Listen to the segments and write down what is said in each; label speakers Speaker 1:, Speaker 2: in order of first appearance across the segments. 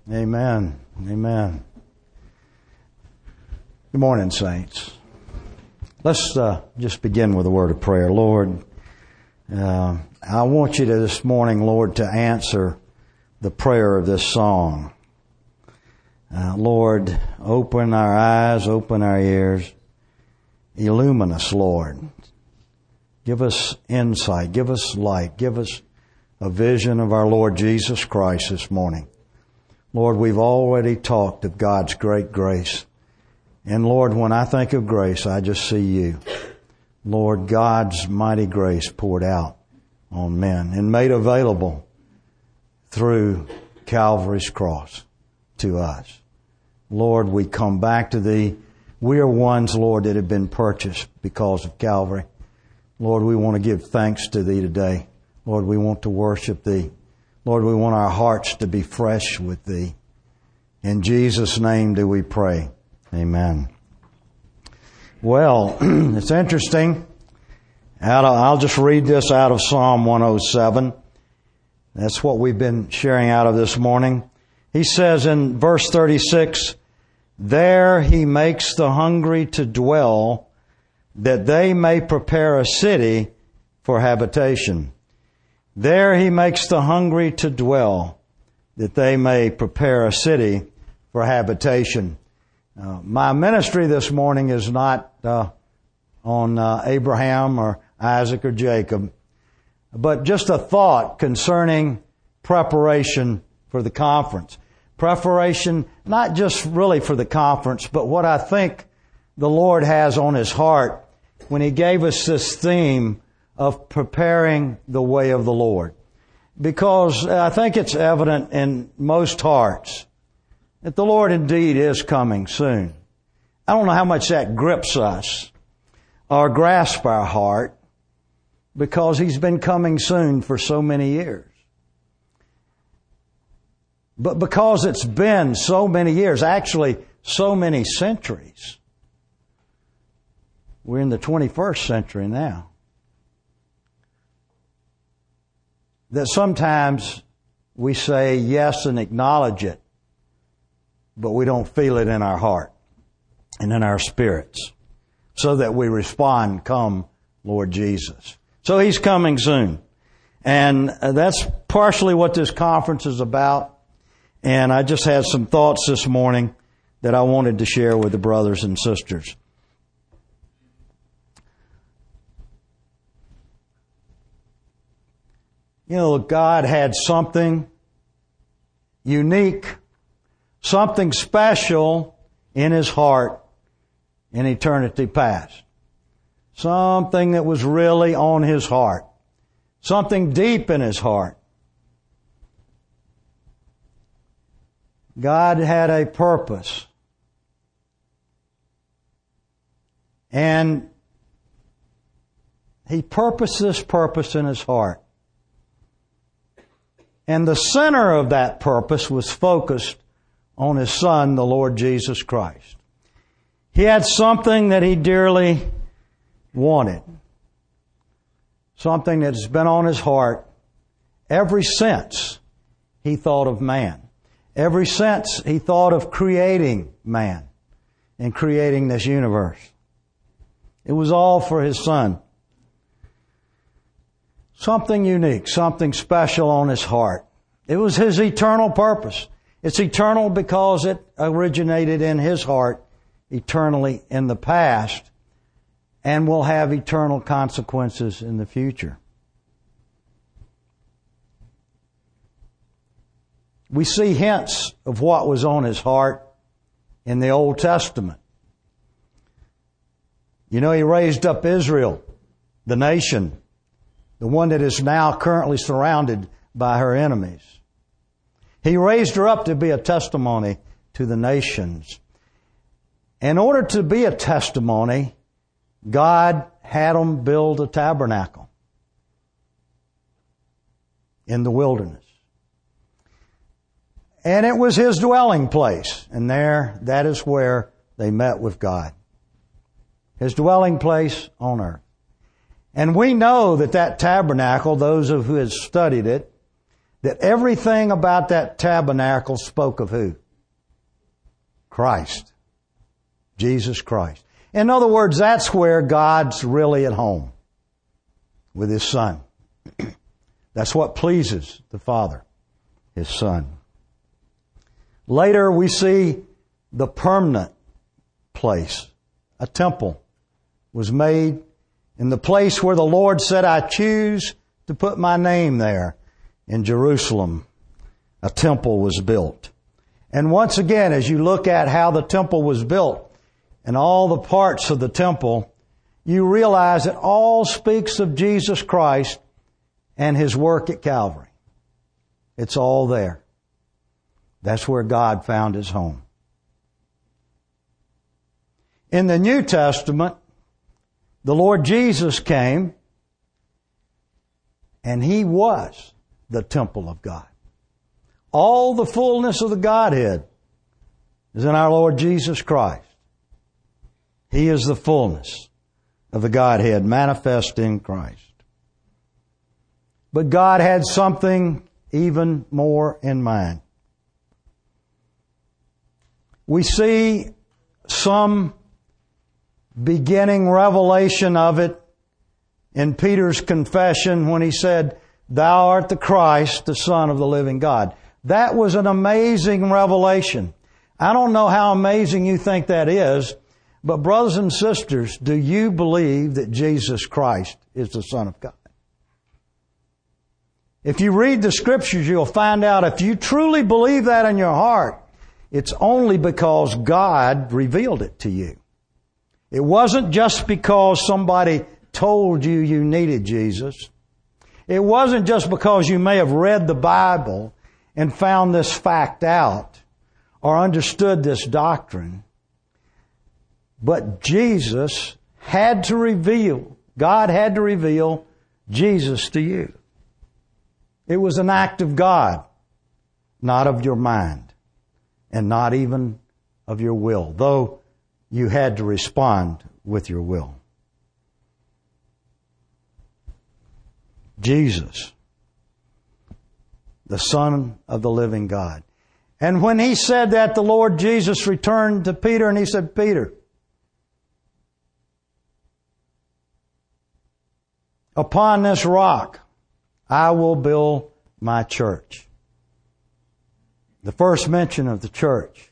Speaker 1: Amen. Amen. Good morning, saints. Let's just begin with a word of prayer. Lord, I want you to this morning, Lord, to answer the prayer of this song. Lord, open our eyes, open our ears, illumine us, Lord. Give us insight, give us light, give us a vision of our Lord Jesus Christ this morning. Lord, we've already talked of God's great grace. And Lord, when I think of grace, I just see you. Lord, God's mighty grace poured out on men and made available through Calvary's cross to us. Lord, we come back to Thee. We are ones, Lord, that have been purchased because of Calvary. Lord, we want to give thanks to Thee today. Lord, we want to worship Thee. Lord, we want our hearts to be fresh with Thee. In Jesus' name do we pray. Amen. Well, it's interesting. I'll just read this out of Psalm 107. That's what we've been sharing out of this morning. He says in verse 36, "There He makes the hungry to dwell, that they may prepare a city for habitation. There He makes the hungry to dwell, that they may prepare a city for habitation." My ministry this morning is not on Abraham or Isaac or Jacob, but just a thought concerning preparation for the conference. Preparation, not just really for the conference, but what I think the Lord has on His heart when He gave us this theme of preparing the way of the Lord. Because I think it's evident in most hearts that the Lord indeed is coming soon. I don't know how much that grips us or grasps our heart, because He's been coming soon for so many years. But because it's been so many years, actually so many centuries, we're in the 21st century now, that sometimes we say yes and acknowledge it, but we don't feel it in our heart and in our spirits, so that we respond, "Come, Lord Jesus." So He's coming soon. And that's partially what this conference is about. And I just had some thoughts this morning that I wanted to share with the brothers and sisters. You know, God had something unique, something special in His heart in eternity past. Something that was really on His heart. Something deep in His heart. God had a purpose. And He purposed this purpose in His heart. And the center of that purpose was focused on His Son, the Lord Jesus Christ. He had something that He dearly wanted. Something that's been on His heart ever since He thought of man. Ever since He thought of creating man and creating this universe. It was all for His Son. Something unique, something special on His heart. It was His eternal purpose. It's eternal because it originated in His heart eternally in the past and will have eternal consequences in the future. We see hints of what was on His heart in the Old Testament. You know, He raised up Israel, the nation, the one that is now currently surrounded by her enemies. He raised her up to be a testimony to the nations. In order to be a testimony, God had them build a tabernacle in the wilderness. And it was His dwelling place. And that is where they met with God. His dwelling place on earth. And we know that tabernacle, those of who have studied it, that everything about that tabernacle spoke of who? Christ. Jesus Christ. In other words, that's where God's really at home with His Son. That's what pleases the Father, His Son. Later we see the permanent place. A temple was made in the place where the Lord said, I choose to put my name there. In Jerusalem, a temple was built. And once again, as you look at how the temple was built and all the parts of the temple, you realize it all speaks of Jesus Christ and His work at Calvary. It's all there. That's where God found His home. In the New Testament, the Lord Jesus came and He was the temple of God. All the fullness of the Godhead is in our Lord Jesus Christ. He is the fullness of the Godhead manifest in Christ. But God had something even more in mind. We see some beginning revelation of it in Peter's confession when he said, Thou art the Christ, the Son of the living God. That was an amazing revelation. I don't know how amazing you think that is, but brothers and sisters, do you believe that Jesus Christ is the Son of God? If you read the Scriptures, you'll find out if you truly believe that in your heart, it's only because God revealed it to you. It wasn't just because somebody told you you needed Jesus. It wasn't just because you may have read the Bible and found this fact out or understood this doctrine. But Jesus had to reveal, God had to reveal Jesus to you. It was an act of God, not of your mind, and not even of your will, though you had to respond with your will. Jesus, the Son of the living God. And when He said that, the Lord Jesus returned to Peter and He said, Peter, upon this rock I will build my church. The first mention of the church.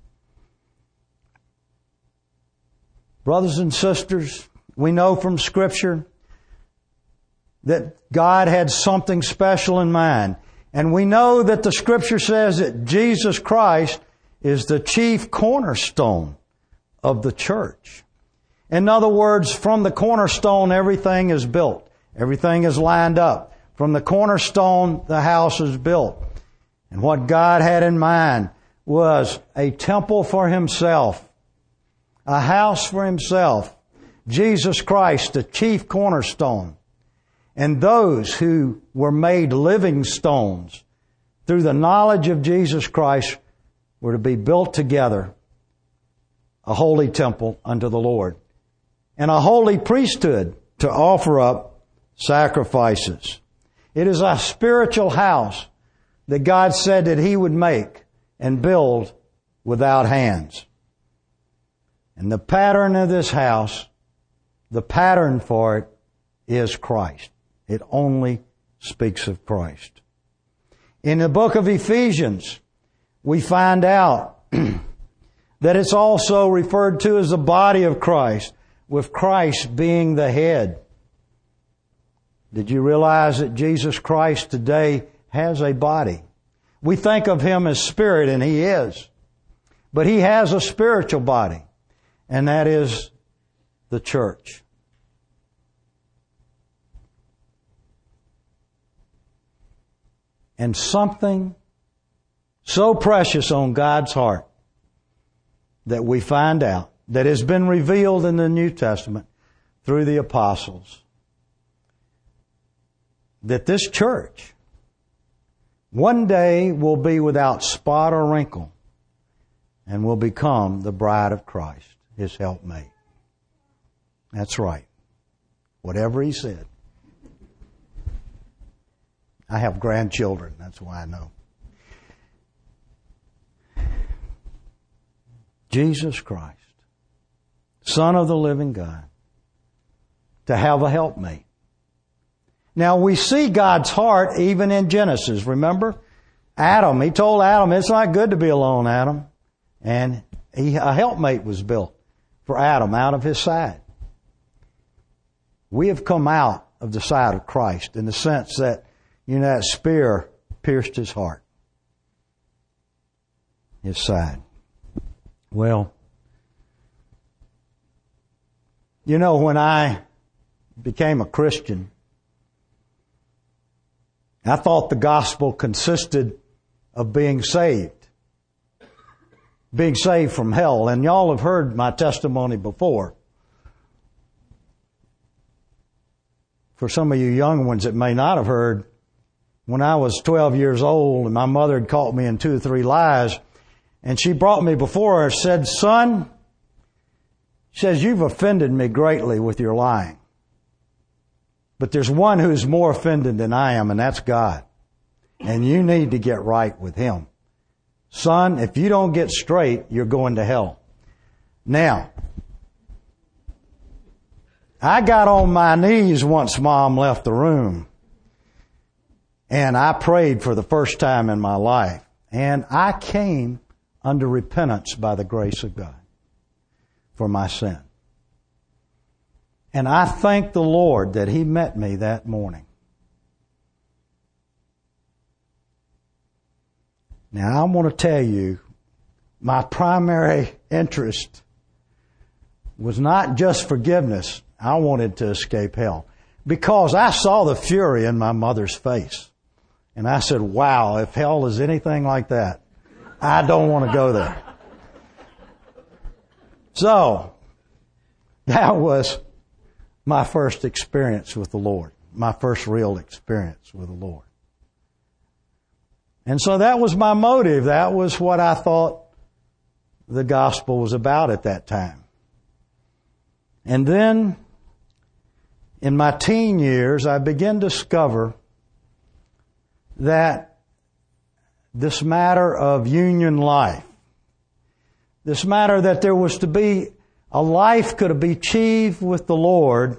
Speaker 1: Brothers and sisters, we know from Scripture that God had something special in mind. And we know that the Scripture says that Jesus Christ is the chief cornerstone of the church. In other words, from the cornerstone, everything is built. Everything is lined up. From the cornerstone, the house is built. And what God had in mind was a temple for Himself, a house for Himself, Jesus Christ, the chief cornerstone. And those who were made living stones through the knowledge of Jesus Christ were to be built together, a holy temple unto the Lord, and a holy priesthood to offer up sacrifices. It is a spiritual house that God said that He would make and build without hands. And the pattern of this house, the pattern for it is Christ. It only speaks of Christ. In the book of Ephesians, we find out that it's also referred to as the body of Christ, with Christ being the head. Did you realize that Jesus Christ today has a body? We think of Him as spirit, and He is. But He has a spiritual body, and that is the church. And something so precious on God's heart that we find out that has been revealed in the New Testament through the apostles, that this church one day will be without spot or wrinkle and will become the bride of Christ, His helpmate. That's right. Whatever He said. I have grandchildren. That's why I know. Jesus Christ, Son of the living God, to have a helpmate. Now we see God's heart even in Genesis. Remember? Adam, He told Adam, it's not good to be alone, Adam. And a helpmate was built for Adam out of his side. We have come out of the side of Christ in the sense that, that spear pierced His heart. His side. Well, when I became a Christian, I thought the gospel consisted of being saved from hell. And y'all have heard my testimony before. For some of you young ones that may not have heard, when I was 12 years old and my mother had caught me in 2 or 3 lies, and she brought me before her and said, son, she says, you've offended me greatly with your lying. But there's one who's more offended than I am, and that's God. And you need to get right with Him. Son, if you don't get straight, you're going to hell. Now, I got on my knees once Mom left the room. And I prayed for the first time in my life. And I came under repentance by the grace of God for my sin. And I thank the Lord that He met me that morning. Now, I want to tell you, my primary interest was not just forgiveness. I wanted to escape hell. Because I saw the fury in my mother's face. And I said, wow, if hell is anything like that, I don't want to go there. So, that was my first experience with the Lord. My first real experience with the Lord. And so that was my motive. That was what I thought the gospel was about at that time. And then, in my teen years, I began to discover that this matter of union life, this matter that there was to be a life could be achieved with the Lord,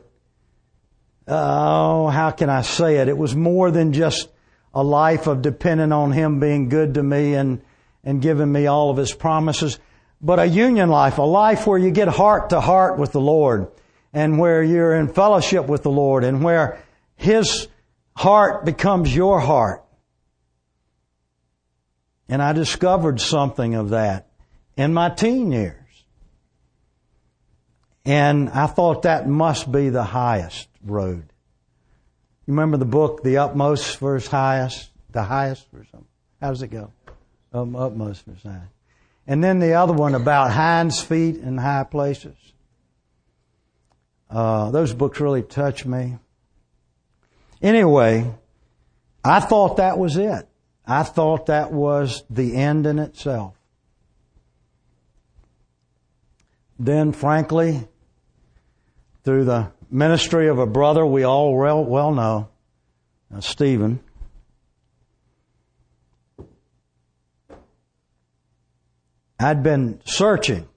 Speaker 1: how can I say it? It was more than just a life of depending on Him being good to me and giving me all of His promises, but a union life, a life where you get heart to heart with the Lord and where you're in fellowship with the Lord and where His heart becomes your heart. And I discovered something of that in my teen years. And I thought that must be the highest road. You remember the book, The Utmost versus Highest? The highest or something? How does it go? Utmost versus highest. And then the other one about hinds feet in high places. Those books really touched me. Anyway, I thought that was it. I thought that was the end in itself. Then, frankly, through the ministry of a brother we all well know, Stephen, I'd been searching.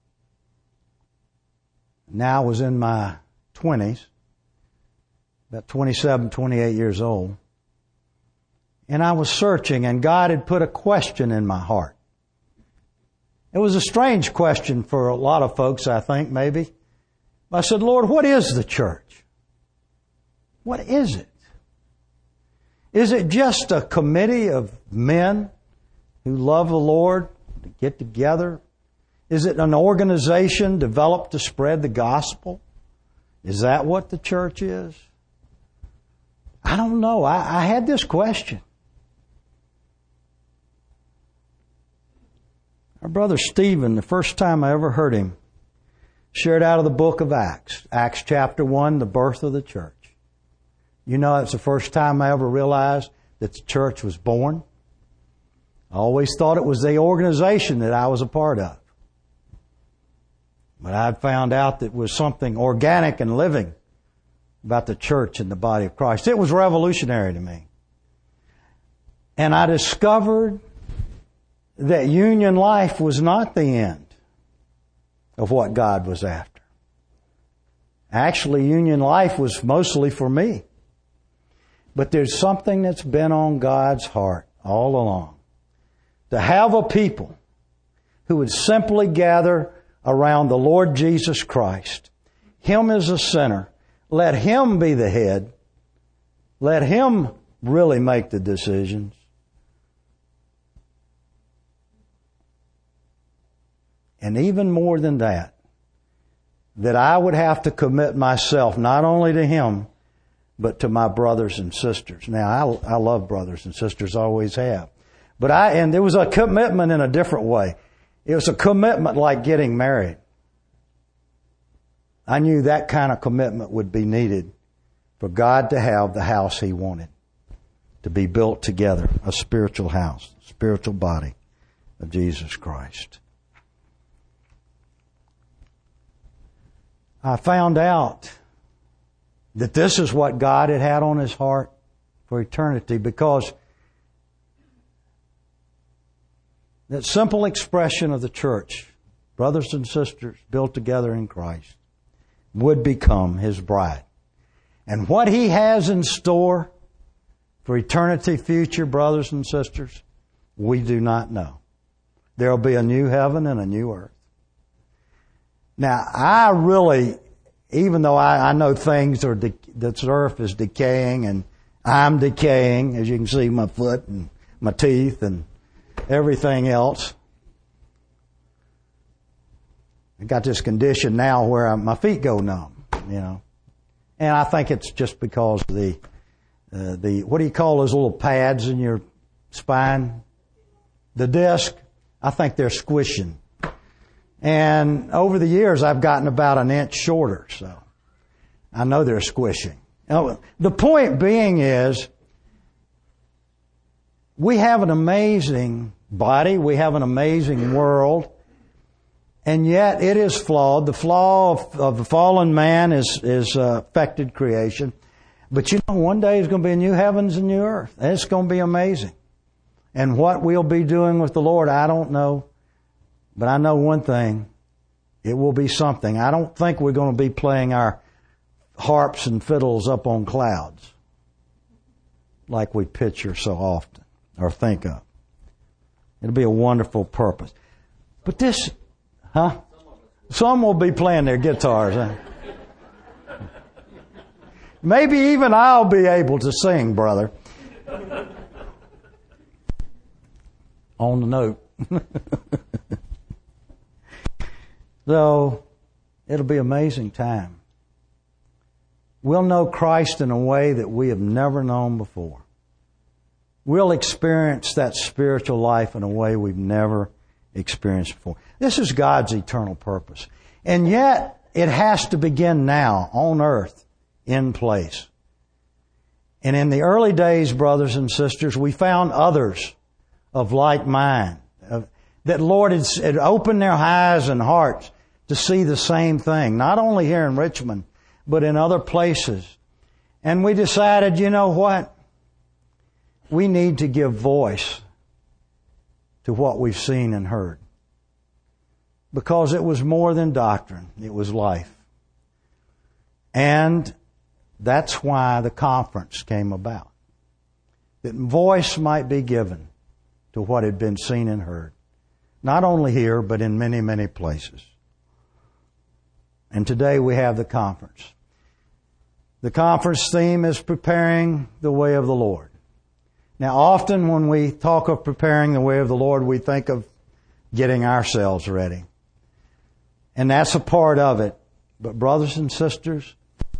Speaker 1: Now I was in my 20s, about 27, 28 years old. And I was searching, and God had put a question in my heart. It was a strange question for a lot of folks, I think, maybe. I said, Lord, what is the church? What is it? Is it just a committee of men who love the Lord to get together? Is it an organization developed to spread the gospel? Is that what the church is? I don't know. I had this question. Our brother Stephen, the first time I ever heard him, shared out of the book of Acts. Acts chapter 1, the birth of the church. You know, it's the first time I ever realized that the church was born. I always thought it was the organization that I was a part of. But I found out that it was something organic and living about the church and the body of Christ. It was revolutionary to me. And I discovered that union life was not the end of what God was after. Actually, union life was mostly for me. But there's something that's been on God's heart all along. To have a people who would simply gather around the Lord Jesus Christ. Him as a center. Let Him be the head. Let Him really make the decisions. And even more than that I would have to commit myself not only to Him, but to my brothers and sisters. Now, I love brothers and sisters, always have. And there was a commitment in a different way. It was a commitment like getting married. I knew that kind of commitment would be needed for God to have the house He wanted, to be built together, a spiritual house, spiritual body of Jesus Christ. I found out that this is what God had on His heart for eternity, because that simple expression of the church, brothers and sisters built together in Christ, would become His bride. And what He has in store for eternity future, brothers and sisters, we do not know. There will be a new heaven and a new earth. Now, I really, even though I know things this earth is decaying and I'm decaying, as you can see, my foot and my teeth and everything else. I got this condition now where my feet go numb, And I think it's just because of the what do you call those little pads in your spine? The disc. I think they're squishing. And over the years, I've gotten about an inch shorter, so I know they're squishing. Now, the point being is, we have an amazing body, we have an amazing world, and yet it is flawed. The flaw of the fallen man is affected creation. But one day is going to be a new heavens and new earth. And it's going to be amazing. And what we'll be doing with the Lord, I don't know. But I know one thing. It will be something. I don't think we're going to be playing our harps and fiddles up on clouds like we picture so often or think of. It'll be a wonderful purpose. But this, some will be playing their guitars. Maybe even I'll be able to sing, brother. On the note. So, it'll be an amazing time. We'll know Christ in a way that we have never known before. We'll experience that spiritual life in a way we've never experienced before. This is God's eternal purpose. And yet, it has to begin now, on earth, in place. And in the early days, brothers and sisters, we found others of like mind. That Lord had opened their eyes and hearts to see the same thing, not only here in Richmond, but in other places. And we decided, you know what? We need to give voice to what we've seen and heard. Because it was more than doctrine. It was life. And that's why the conference came about. That voice might be given to what had been seen and heard. Not only here, but in many, many places. And today we have the conference. The conference theme is preparing the way of the Lord. Now, often when we talk of preparing the way of the Lord, we think of getting ourselves ready. And that's a part of it. But brothers and sisters,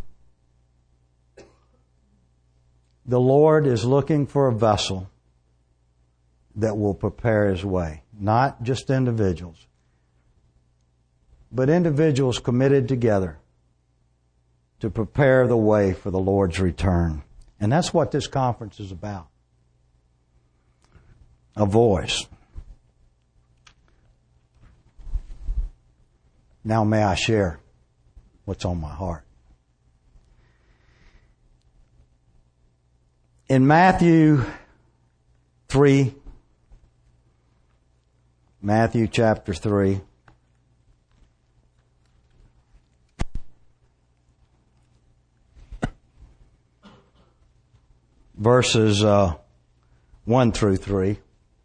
Speaker 1: the Lord is looking for a vessel that will prepare His way. Not just individuals, but individuals committed together to prepare the way for the Lord's return. And that's what this conference is about. A voice. Now may I share what's on my heart. In Matthew 3. Matthew chapter 3. Verses 1 through 3.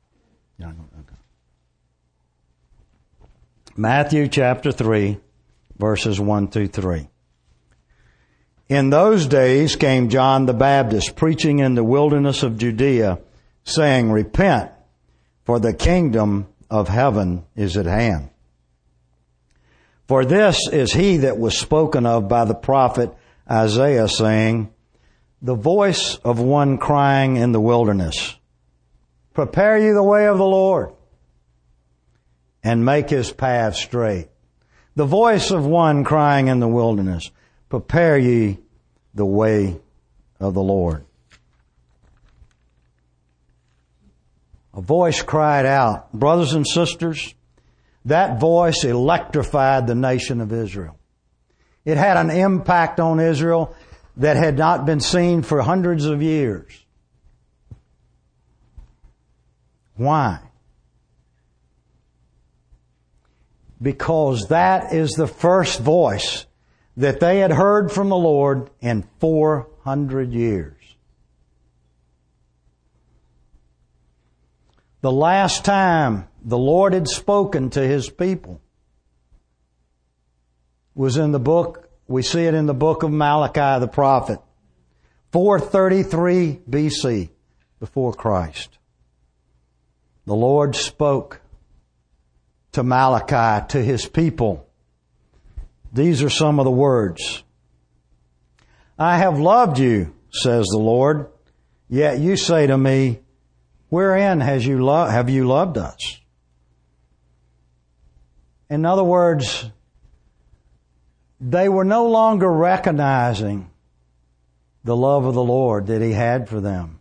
Speaker 1: Matthew chapter 3, verses 1 through 3. In those days came John the Baptist, preaching in the wilderness of Judea, saying, Repent, for the kingdom of heaven is at hand. For this is he that was spoken of by the prophet Isaiah, saying, The voice of one crying in the wilderness, Prepare ye the way of the Lord, and make his path straight. The voice of one crying in the wilderness, Prepare ye the way of the Lord. A voice cried out. Brothers and sisters, that voice electrified the nation of Israel. It had an impact on Israel that had not been seen for hundreds of years. Why? Because that is the first voice that they had heard from the Lord in 400 years. The last time the Lord had spoken to His people was in the book, we see it in the book of Malachi the prophet, 433 BC, before Christ. The Lord spoke to Malachi, to His people. These are some of the words. I have loved you, says the Lord, yet you say to me, wherein have you loved us? In other words, they were no longer recognizing the love of the Lord that He had for them.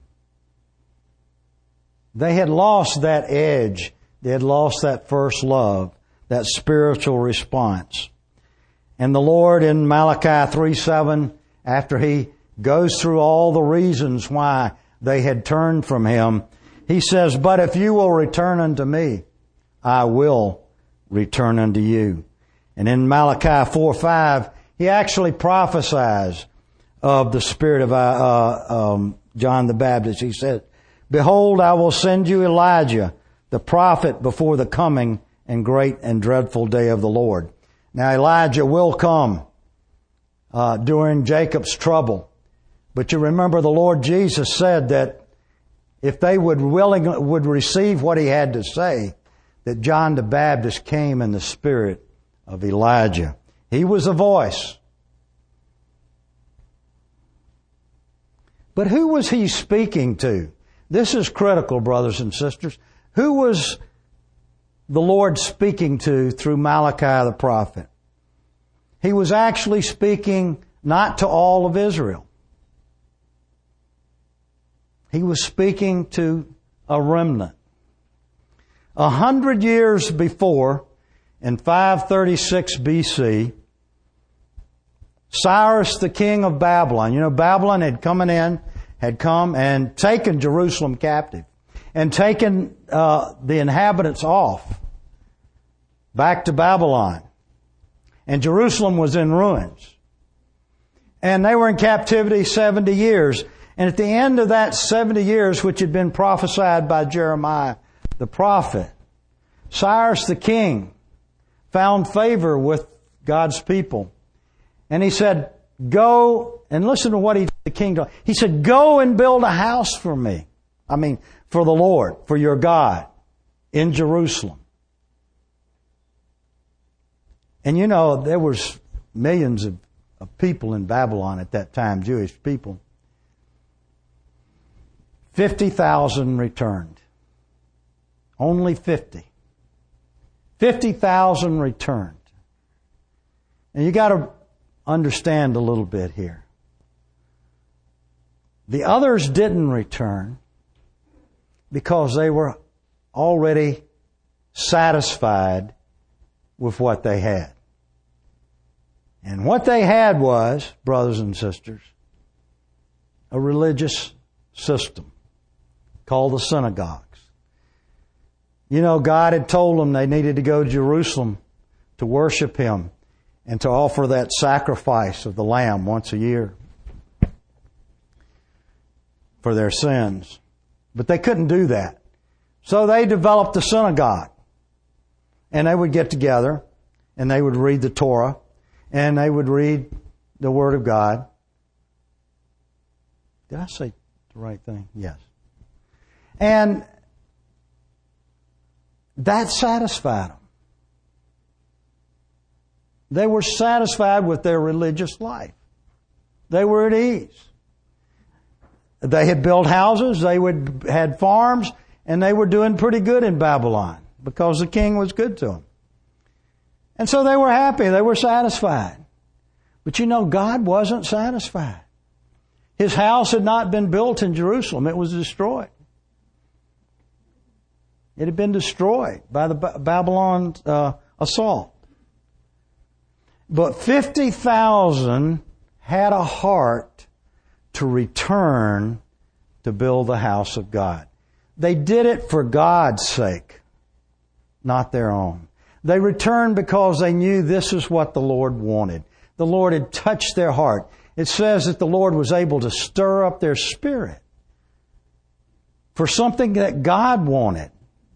Speaker 1: They had lost that edge. They had lost that first love, that spiritual response. And the Lord in Malachi 3:7, after He goes through all the reasons why they had turned from Him, He says, But if you will return unto me, I will return unto you. And in Malachi 4:5, He actually prophesies of the spirit of John the Baptist. He said, Behold, I will send you Elijah, the prophet, before the coming and great and dreadful day of the Lord. Now Elijah will come during Jacob's trouble. But you remember the Lord Jesus said that if they would receive what He had to say, that John the Baptist came in the spirit of Elijah. He was a voice. But who was He speaking to? This is critical, brothers and sisters. Who was the Lord speaking to through Malachi the prophet? He was actually speaking not to all of Israel. He was speaking to a remnant. 100 years before, in 536 BC, Cyrus, the king of Babylon, Babylon had come and taken Jerusalem captive and taken the inhabitants off back to Babylon. And Jerusalem was in ruins. And they were in captivity 70 years. And at the end of that 70 years, which had been prophesied by Jeremiah the prophet, Cyrus the king found favor with God's people. And he said, go, and listen to what the king did. He said, go and build a house for me. For the Lord, for your God, in Jerusalem. And there was millions of people in Babylon at that time, Jewish people. 50,000 returned. Only 50. 50,000 returned. And you got to understand a little bit here. The others didn't return because they were already satisfied with what they had. And what they had was, brothers and sisters, a religious system called the synagogues. You know, God had told them they needed to go to Jerusalem to worship Him and to offer that sacrifice of the lamb once a year for their sins. But they couldn't do that. So they developed a synagogue. And they would get together and they would read the Torah and they would read the Word of God. Did I say the right thing? Yes. And that satisfied them. They were satisfied with their religious life. They were at ease. They had built houses, had farms, and they were doing pretty good in Babylon because the king was good to them. And so they were happy, they were satisfied. But you know, God wasn't satisfied. His house had not been built in Jerusalem, it was destroyed. It had been destroyed by the Babylon assault. But 50,000 had a heart to return to build the house of God. They did it for God's sake, not their own. They returned because they knew this is what the Lord wanted. The Lord had touched their heart. It says that the Lord was able to stir up their spirit for something that God wanted.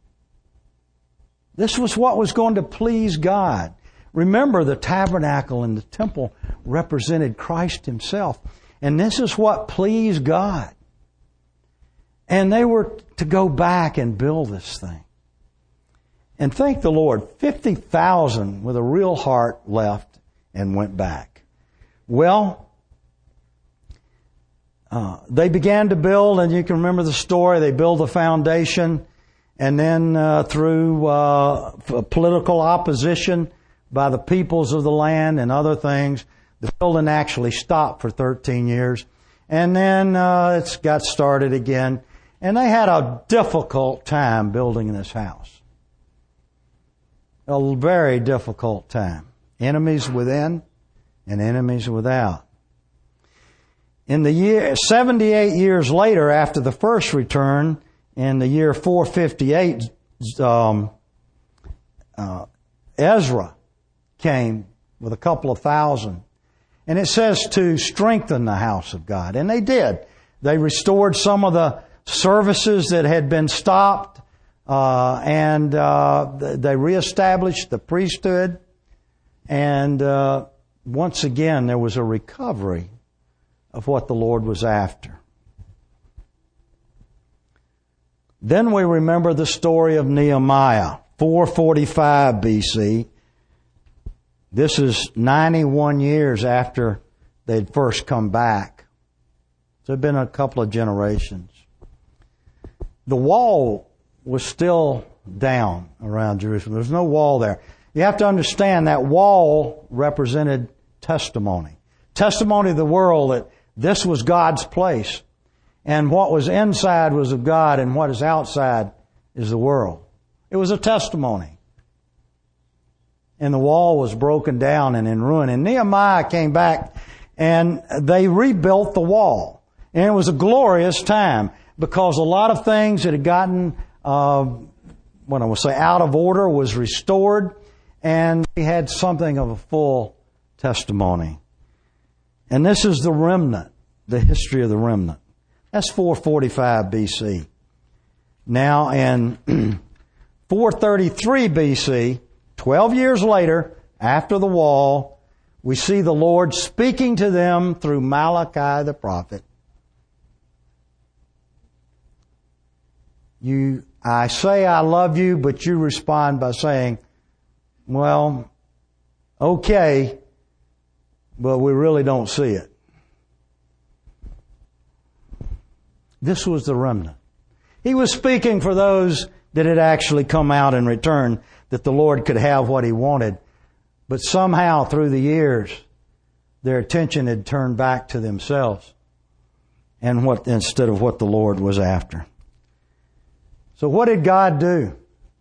Speaker 1: This was what was going to please God. Remember, the tabernacle and the temple represented Christ Himself. And this is what pleased God. And they were to go back and build this thing. And thank the Lord, 50,000 with a real heart left and went back. Well, they began to build, and you can remember the story. They built the foundation, and then through political opposition by the peoples of the land and other things, the building actually stopped for 13 years. And then it got started again. And they had a difficult time building this house. A very difficult time. Enemies within and enemies without. In the year 78 years later, after the first return, in the year 458, Ezra came with a couple of thousand. And it says to strengthen the house of God. And they did. They restored some of the services that had been stopped. And they reestablished the priesthood. And once again, there was a recovery of what the Lord was after. Then we remember the story of Nehemiah, 445 BC. This is 91 years after they'd first come back. So it had been a couple of generations. The wall was still down around Jerusalem. There's no wall there. You have to understand that wall represented testimony. Testimony of the world that this was God's place. And what was inside was of God, and what is outside is the world. It was a testimony. And the wall was broken down and in ruin. And Nehemiah came back and they rebuilt the wall. And it was a glorious time because a lot of things that had gotten, out of order was restored. And we had something of a full testimony. And this is the remnant, the history of the remnant. That's 445 BC. Now in 433 BC, 12 years later, after the wall, we see the Lord speaking to them through Malachi the prophet. I say I love you, but you respond by saying, well, okay, but we really don't see it. This was the remnant. He was speaking for those that had actually come out and returned, that the Lord could have what He wanted. But somehow through the years, their attention had turned back to themselves and instead of what the Lord was after. So what did God do?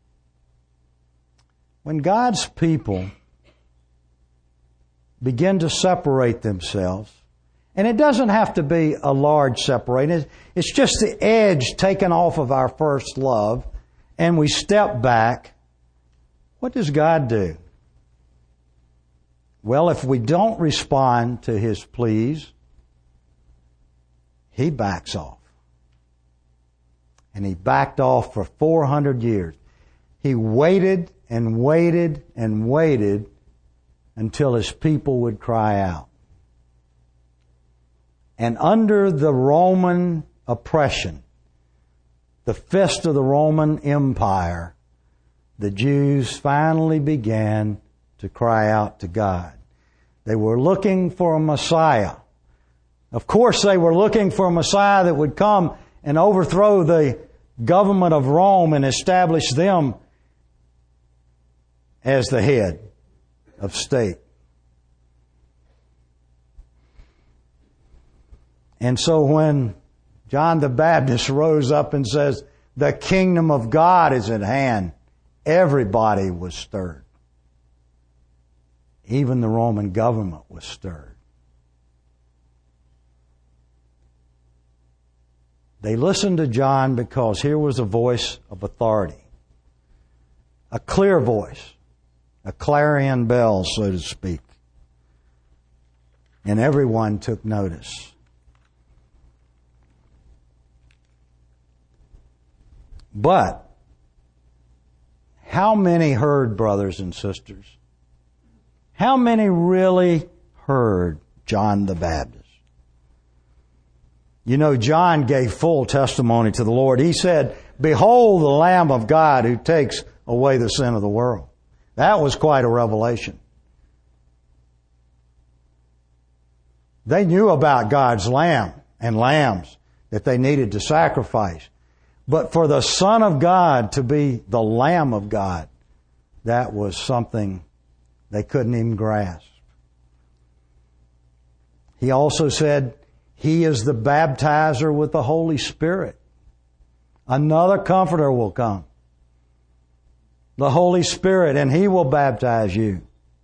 Speaker 1: When God's people begin to separate themselves And it doesn't have to be a large separation. It's just the edge taken off of our first love, and we step back. What does God do? Well, if we don't respond to His pleas, He backs off. And He backed off for 400 years. He waited and waited and waited until His people would cry out. And under the Roman oppression, the fist of the Roman Empire, the Jews finally began to cry out to God. They were looking for a Messiah. Of course, they were looking for a Messiah that would come and overthrow the government of Rome and establish them as the head of state. And so when John the Baptist rose up and says, "The kingdom of God is at hand," everybody was stirred. Even the Roman government was stirred. They listened to John because here was a voice of authority. A clear voice. A clarion bell, so to speak. And everyone took notice. But how many heard, brothers and sisters? How many really heard John the Baptist? You know, John gave full testimony to the Lord. He said, "Behold the Lamb of God who takes away the sin of the world." That was quite a revelation. They knew about God's lamb and lambs that they needed to sacrifice. But for the Son of God to be the Lamb of God, that was something they couldn't even grasp. He also said, He is the baptizer with the Holy Spirit. Another Comforter will come. The Holy Spirit, and He will baptize you.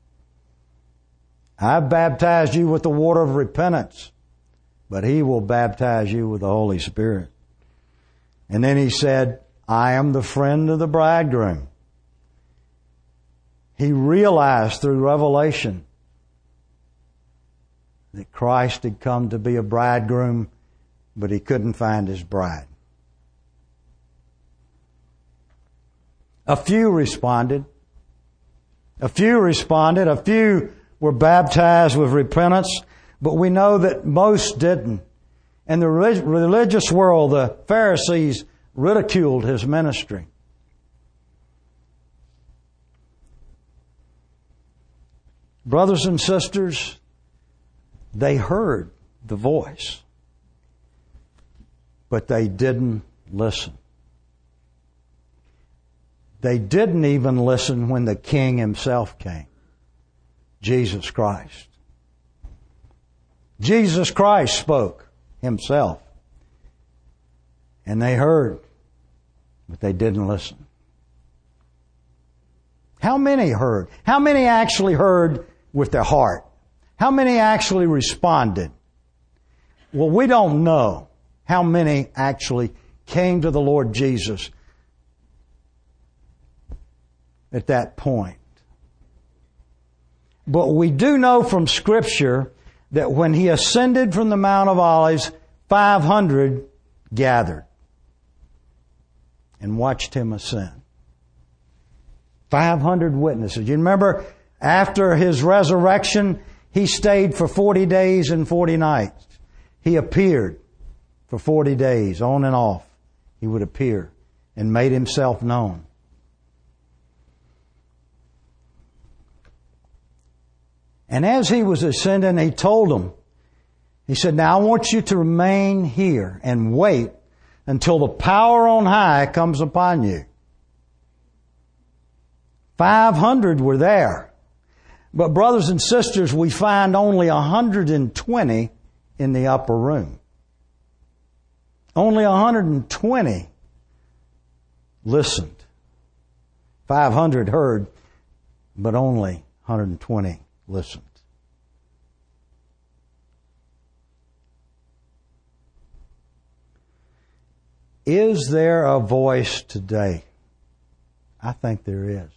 Speaker 1: I've baptized you with the water of repentance, but He will baptize you with the Holy Spirit. And then He said, I am the friend of the bridegroom. He realized through revelation that Christ had come to be a bridegroom, but He couldn't find His bride. A few responded. A few were baptized with repentance, but we know that most didn't. And the religious world, the Pharisees, ridiculed His ministry. Brothers and sisters, they heard the voice, but they didn't listen. They didn't even listen when the King Himself came, Jesus Christ. Jesus Christ spoke Himself. And they heard, but they didn't listen. How many heard? How many actually heard with their heart? How many actually responded? Well, we don't know how many actually came to the Lord Jesus at that point. But we do know from Scripture that when He ascended from the Mount of Olives, 500 gathered and watched Him ascend. 500 witnesses. You remember, after His resurrection, He stayed for 40 days and 40 nights. He appeared for 40 days, on and off. He would appear and made Himself known. And as He was ascending, He told them, He said, now I want you to remain here and wait until the power on high comes upon you. 500 were there. But brothers and sisters, we find only 120 in the upper room. Only 120 listened. 500 heard, but only 120 listened. Is there a voice today? I think there is.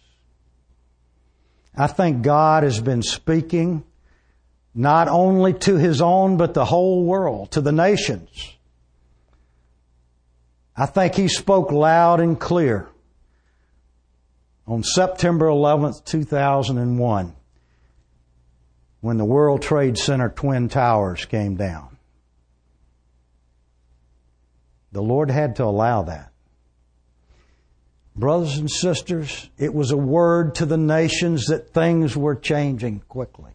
Speaker 1: I think God has been speaking not only to His own, but the whole world, to the nations. I think He spoke loud and clear on September 11th, 2001, when the World Trade Center Twin Towers came down. The Lord had to allow that. Brothers and sisters, it was a word to the nations that things were changing quickly.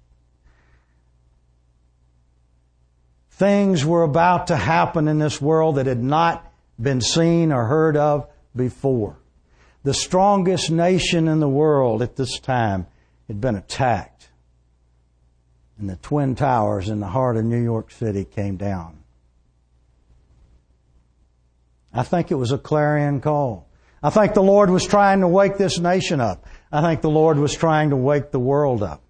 Speaker 1: Things were about to happen in this world that had not been seen or heard of before. The strongest nation in the world at this time had been attacked. And the Twin Towers in the heart of New York City came down. I think it was a clarion call. I think the Lord was trying to wake this nation up. I think the Lord was trying to wake the world up.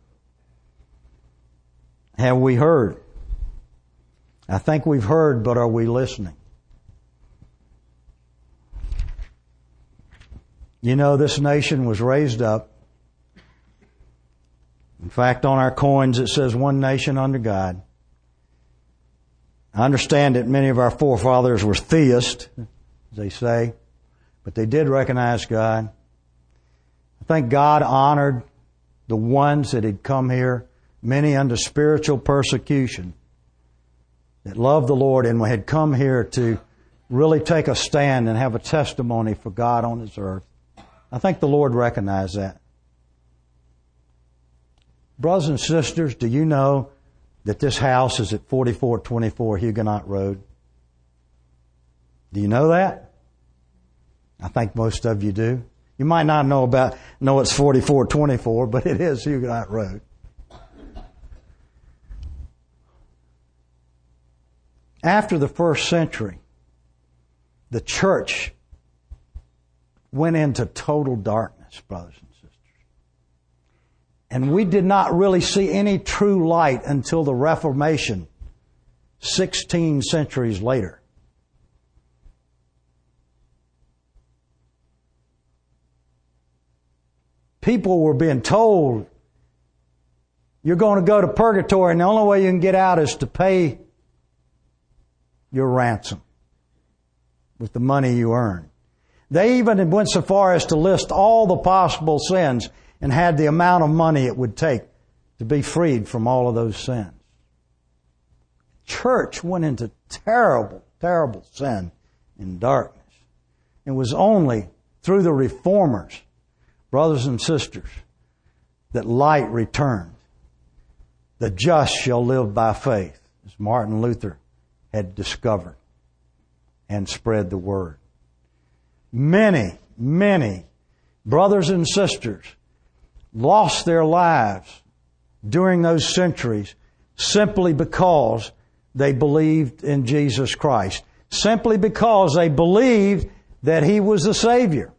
Speaker 1: Have we heard? I think we've heard, but are we listening? You know, this nation was raised up. In fact, on our coins it says one nation under God. I understand that many of our forefathers were theists, as they say, but they did recognize God. I think God honored the ones that had come here, many under spiritual persecution, that loved the Lord and had come here to really take a stand and have a testimony for God on His earth. I think the Lord recognized that. Brothers and sisters, do you know that this house is at 4424 Huguenot Road? Do you know that? I think most of you do. You might not know it's 4424, but it is Huguenot Road. After the first century, the church went into total darkness, brothers and sisters. And we did not really see any true light until the Reformation, 16 centuries later. People were being told, you're going to go to purgatory and the only way you can get out is to pay your ransom with the money you earn. They even went so far as to list all the possible sins and had the amount of money it would take to be freed from all of those sins. Church went into terrible, terrible sin and darkness. It was only through the reformers, brothers and sisters, that light returned. The just shall live by faith, as Martin Luther had discovered and spread the word. Many, many brothers and sisters lost their lives during those centuries simply because they believed in Jesus Christ. Simply because they believed that He was the Savior.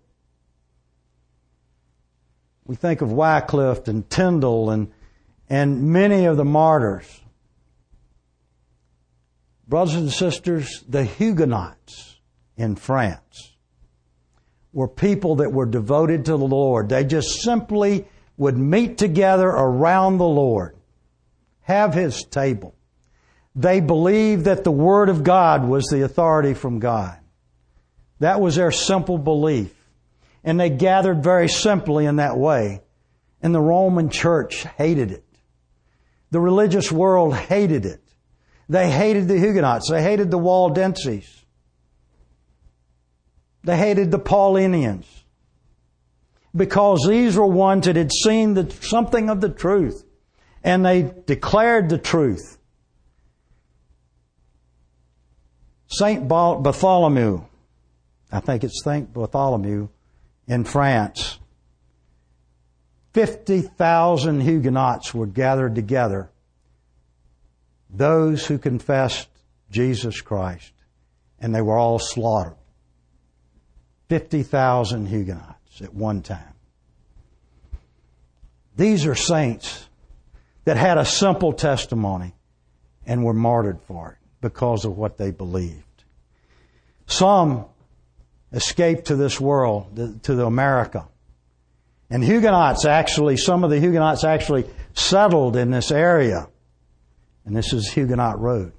Speaker 1: We think of Wycliffe and Tyndale and many of the martyrs. Brothers and sisters, the Huguenots in France were people that were devoted to the Lord. They just simply would meet together around the Lord, have His table. They believed that the Word of God was the authority from God. That was their simple belief. And they gathered very simply in that way. And the Roman Church hated it. The religious world hated it. They hated the Huguenots. They hated the Waldenses. They hated the Paulinians. Because these were ones that had seen something of the truth. And they declared the truth. Saint Bartholomew, I think it's Saint Bartholomew in France, 50,000 Huguenots were gathered together. Those who confessed Jesus Christ. And they were all slaughtered. 50,000 Huguenots at one time. These are saints that had a simple testimony and were martyred for it because of what they believed. Some escaped to this world, to America. And some of the Huguenots actually settled in this area. And this is Huguenot Road.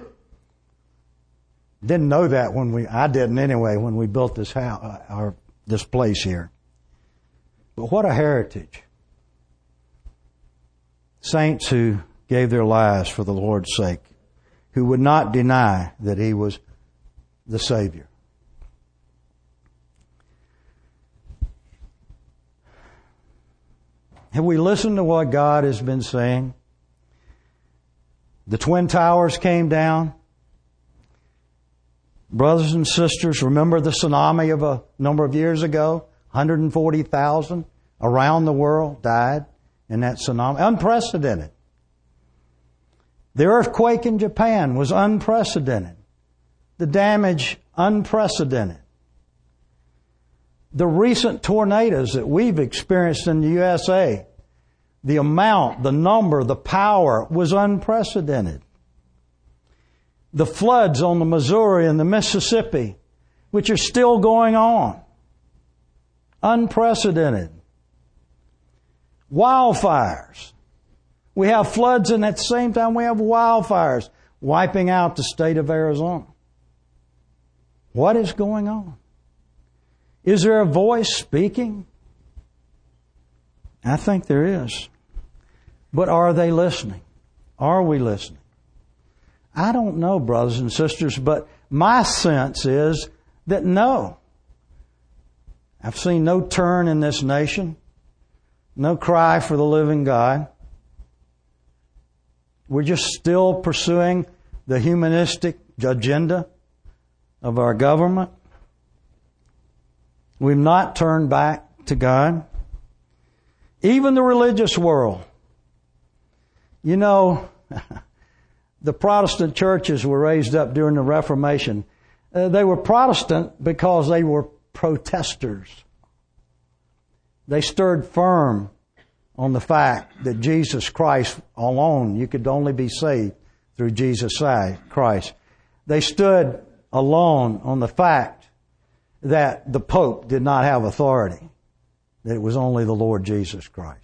Speaker 1: Didn't know that I didn't anyway, when we built this house, this place here. But what a heritage. Saints who gave their lives for the Lord's sake, who would not deny that He was the Savior. Have we listened to what God has been saying? The Twin Towers came down. Brothers and sisters, remember the tsunami of a number of years ago? 140,000 around the world died in that tsunami. Unprecedented. The earthquake in Japan was unprecedented. The damage, unprecedented. The recent tornadoes that we've experienced in the USA, the amount, the number, the power was unprecedented. The floods on the Missouri and the Mississippi, which are still going on, unprecedented. Wildfires. We have floods, and at the same time we have wildfires wiping out the state of Arizona. What is going on? Is there a voice speaking? I think there is. But are they listening? Are we listening? I don't know, brothers and sisters, but my sense is that no. I've seen no turn in this nation, no cry for the living God. We're just still pursuing the humanistic agenda of our government. We've not turned back to God. Even the religious world. You know, the Protestant churches were raised up during the Reformation. They were Protestant because they were protesters. They stood firm on the fact that Jesus Christ alone, you could only be saved through Jesus Christ. They stood alone on the fact that the Pope did not have authority, that it was only the Lord Jesus Christ.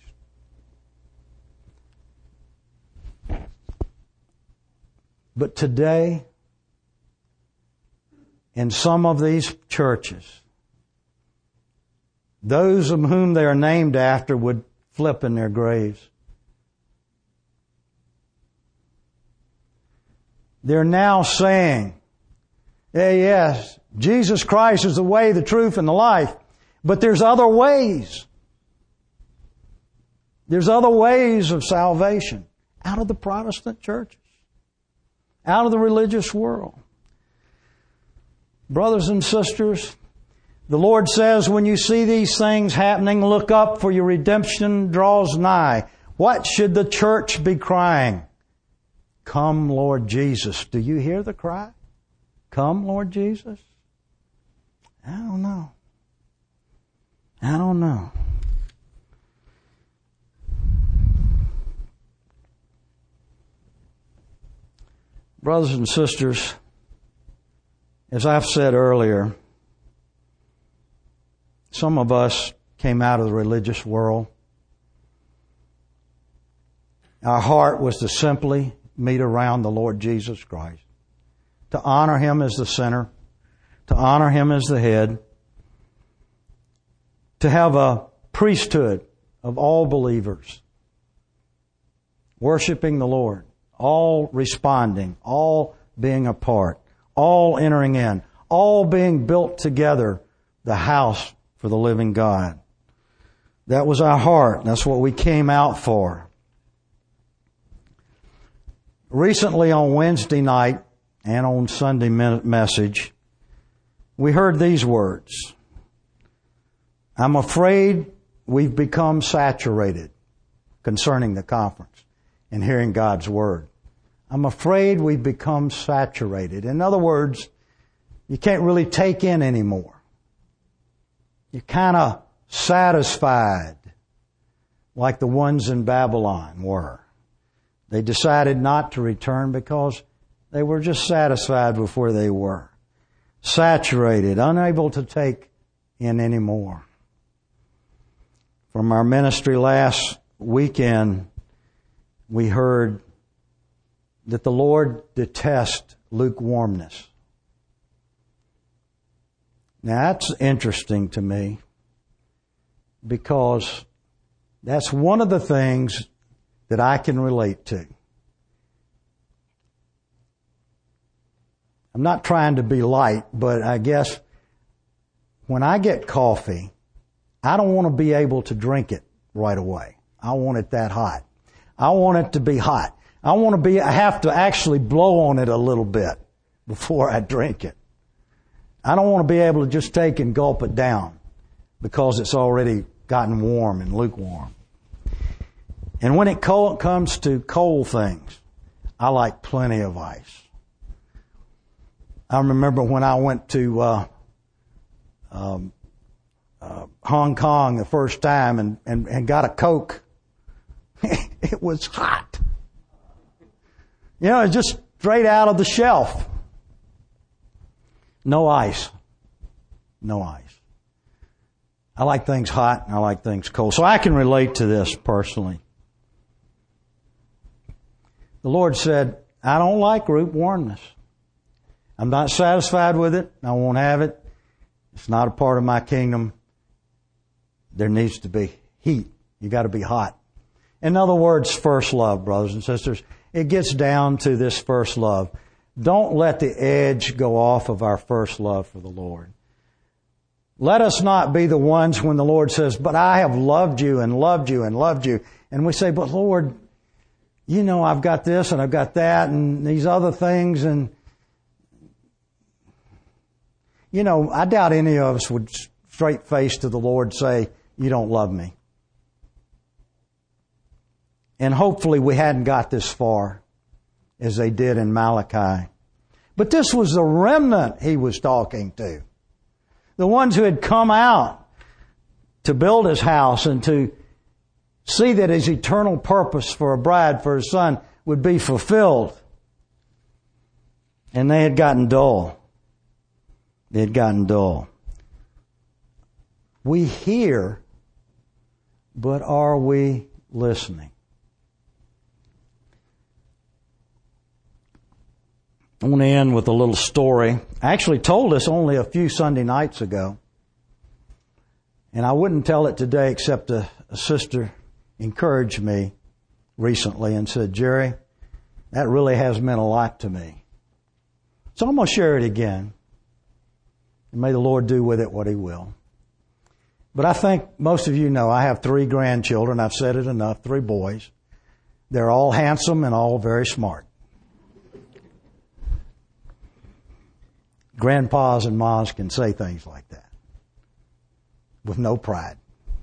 Speaker 1: But today, in some of these churches, those of whom they are named after would flip in their graves. They're now saying, yes, Jesus Christ is the way, the truth, and the life, but there's other ways. There's other ways of salvation out of the Protestant churches, out of the religious world. Brothers and sisters, the Lord says, when you see these things happening, look up, for your redemption draws nigh. What should the church be crying? Come, Lord Jesus. Do you hear the cry? Come, Lord Jesus? I don't know. I don't know. Brothers and sisters, as I've said earlier, some of us came out of the religious world. Our heart was to simply meet around the Lord Jesus Christ, to honor Him as the center, to honor Him as the head, to have a priesthood of all believers, worshiping the Lord, all responding, all being a part, all entering in, all being built together, the house for the living God. That was our heart. That's what we came out for. Recently on Wednesday night and on Sunday message, we heard these words. I'm afraid we've become saturated concerning the conference and hearing God's Word. I'm afraid we've become saturated. In other words, you can't really take in anymore. You're kind of satisfied like the ones in Babylon were. They decided not to return because they were just satisfied with where they were. saturated, unable to take in any more. From our ministry last weekend, we heard that the Lord detests lukewarmness. Now that's interesting to me because that's one of the things that I can relate to. I'm not trying to be light, but I guess when I get coffee, I don't want to be able to drink it right away. I want it that hot. I want it to be hot. I have to actually blow on it a little bit before I drink it. I don't want to be able to just take and gulp it down because it's already gotten warm and lukewarm. And when it comes to cold things, I like plenty of ice. I remember when I went to Hong Kong the first time and got a Coke. It was hot. You know, it's just straight out of the shelf. No ice. No ice. I like things hot and I like things cold. So I can relate to this personally. The Lord said, I don't like lukewarmness. I'm not satisfied with it. I won't have it. It's not a part of my kingdom. There needs to be heat. You got to be hot. In other words, first love, brothers and sisters. It gets down to this first love. Don't let the edge go off of our first love for the Lord. Let us not be the ones when the Lord says, but I have loved you and loved you and loved you. And we say, but Lord, you know, I've got this and I've got that and these other things. And, you know, I doubt any of us would straight face to the Lord say, you don't love me. And hopefully we hadn't got this far as they did in Malachi. But this was the remnant he was talking to. The ones who had come out to build his house and to see that his eternal purpose for a bride for his son would be fulfilled. And they had gotten dull. They had gotten dull. We hear, but are we listening? I want to end with a little story. I actually told this only a few Sunday nights ago. And I wouldn't tell it today except a sister encouraged me recently and said, Jerry, that really has meant a lot to me. So I'm going to share it again. And may the Lord do with it what He will. But I think most of you know I have 3 grandchildren. I've said it enough, 3 boys. They're all handsome and all very smart. Grandpas and moms can say things like that with no pride.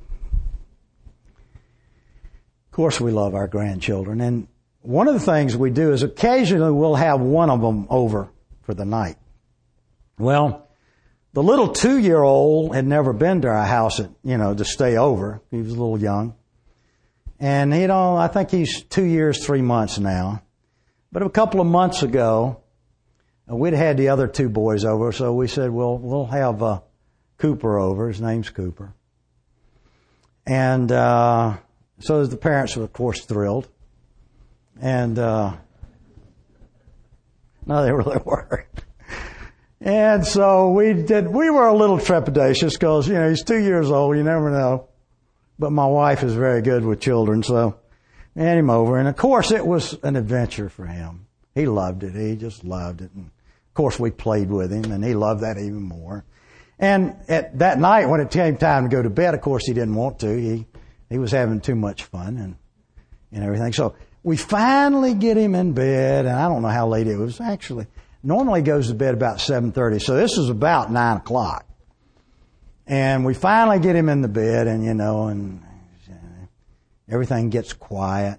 Speaker 1: Of course, we love our grandchildren. And one of the things we do is occasionally we'll have one of them over for the night. Well, the little 2-year-old had never been to our house, to stay over. He was a little young. And, I think he's 2 years, 3 months now. But a couple of months ago, we'd had the other 2 boys over, so we said, well, we'll have Cooper over. His name's Cooper. And so the parents were, of course, thrilled. And no, they really weren't. And so we were a little trepidatious because, he's 2 years old, you never know. But my wife is very good with children, so we had him over. And of course, it was an adventure for him. He loved it. He just loved it. And of course, we played with him, and he loved that even more. And at that night, when it came time to go to bed, of course, he didn't want to. He was having too much fun and everything. So we finally get him in bed, and I don't know how late it was. Actually, normally he goes to bed about 7:30, so this was about 9 o'clock. And we finally get him in the bed, and and everything gets quiet.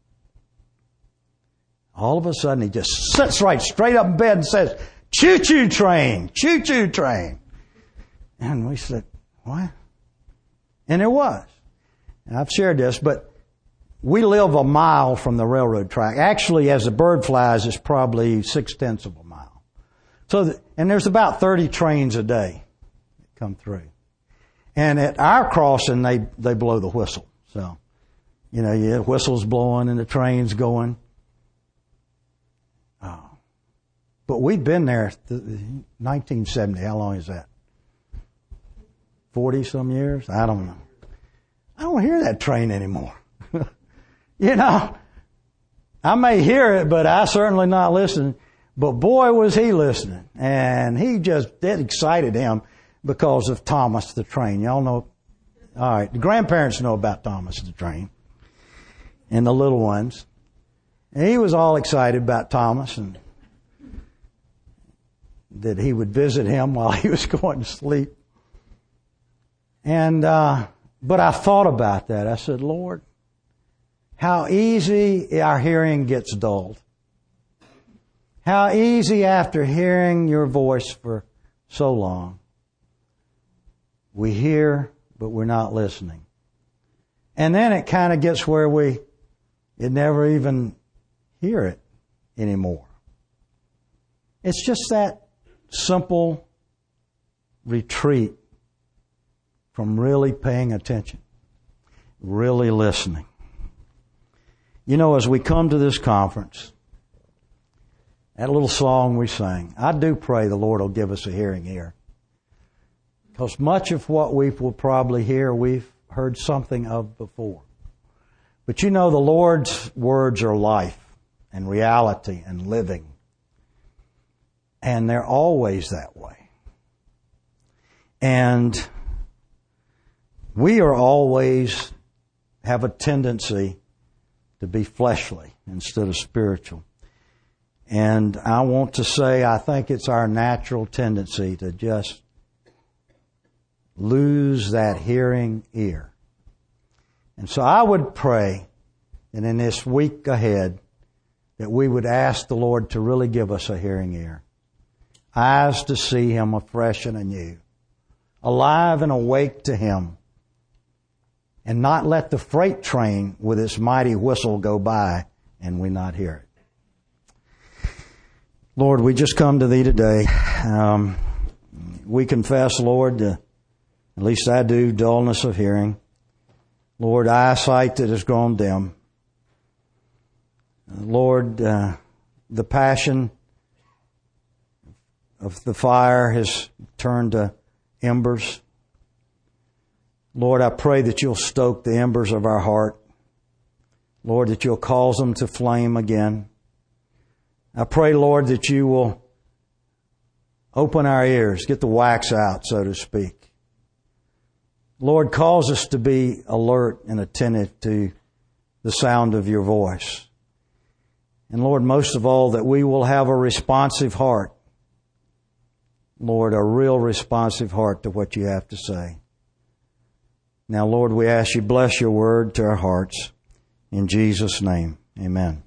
Speaker 1: All of a sudden, he just sits right straight up in bed and says, "Choo-choo train, choo-choo train." And we said, "What?" And there was. And I've shared this, but we live a mile from the railroad track. Actually, as the bird flies, it's probably 0.6 of a mile. And there's about 30 trains a day that come through. And at our crossing, they blow the whistle. So, the whistle's blowing and the train's going. But we've been there 1970. How long is that? 40 some years? I don't know. I don't hear that train anymore. I may hear it, but I certainly not listening. But boy, was he listening. And it excited him because of Thomas the train. Y'all know? All right. The grandparents know about Thomas the train and the little ones. And he was all excited about Thomas and that he would visit him while he was going to sleep. And, but I thought about that. I said, Lord, how easy our hearing gets dulled. How easy after hearing your voice for so long, we hear, but we're not listening. And then it kind of gets where we never even hear it anymore. It's just that simple retreat from really paying attention, really listening. As we come to this conference, that little song we sang, I do pray the Lord will give us a hearing ear. Because much of what we will probably hear, we've heard something of before. But the Lord's words are life and reality and living. And they're always that way. And we are always have a tendency to be fleshly instead of spiritual. And I want to say, I think it's our natural tendency to just lose that hearing ear. And so I would pray that in this week ahead, that we would ask the Lord to really give us a hearing ear. Eyes to see Him afresh and anew. Alive and awake to Him. And not let the freight train with its mighty whistle go by and we not hear it. Lord, we just come to Thee today. We confess, Lord, at least I do, dullness of hearing. Lord, eyesight that has grown dim. Lord, the passion of the fire has turned to embers. Lord, I pray that You'll stoke the embers of our heart. Lord, that You'll cause them to flame again. I pray, Lord, that You will open our ears, get the wax out, so to speak. Lord, cause us to be alert and attentive to the sound of Your voice. And Lord, most of all, that we will have a responsive heart. Lord, a real responsive heart to what You have to say. Now, Lord, we ask You bless Your word to our hearts. In Jesus' name, amen.